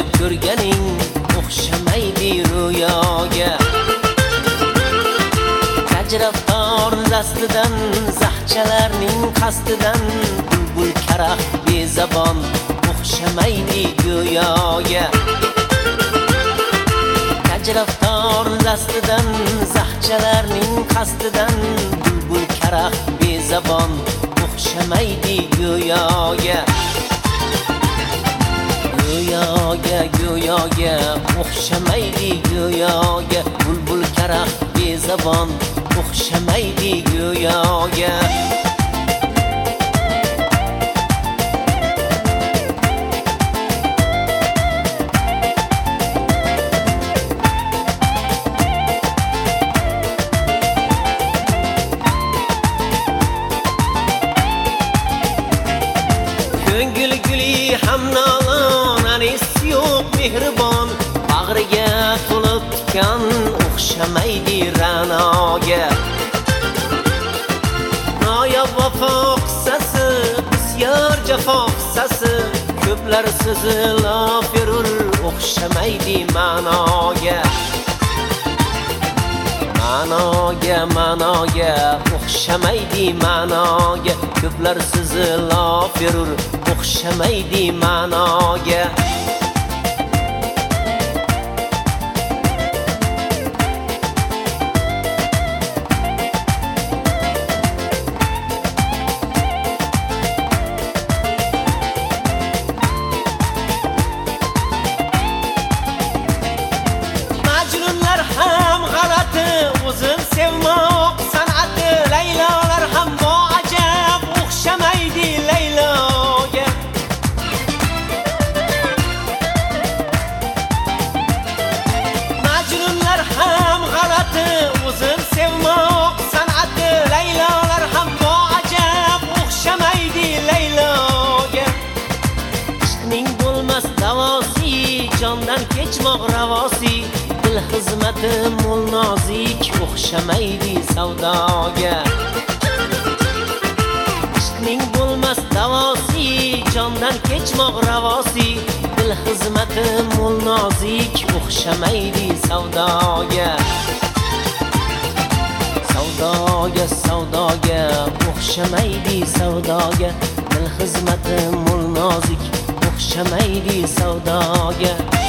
ko'rganing o'xshamaydi ro'yoga. Tajraftor dastidan zahchalarning qasdidan bulbul karaxt bezabon o'xshamaydi go'yoga. Tajraftor dastidan zahchalarning qasdidan bulbul karaxt bezabon o'xshamaydi go'yoga. Go'yoga o'xshamaydi go'yoga. Bulbul karaxt bezabon o'xshamaydi go'yoga. Ko'ngil guli hamnolon, anis yo'q mehribon, bag'riga to'lib tikan o'xshamaydi ra'noga. Noyob vafo qissasi, bisyor jafo qissasi, ko'plar so'zi lofirul o'xshamaydi ma'noga. Ma'noga o'xshamaydi ma'noga. Ko'plar so'zi lofirul o'xshamaydi ma'noga. Majnunlar ham g'alati, o'zim sevmoq san'ati. Laylolar ham noajab o'xshamaydi Layloga. Majnunlar ham g'alati, o'zim sevmoq san'ati. Laylolar ham noajab o'xshamaydi Layloga. Ishqning bo'lmas davosi, jondan kechmoq ravosi. Dil xizmati mo'l nozik o'xshamaydi savdoga. Ishqning bo'lmas davosi, jondan kechmoq ravosi. Dil xizmati mo'l nozik o'xshamaydi savdoga. Savdoga o'xshamaydi savdoga. Dil xizmati mo'l nozik o'xshamaydi savdoga.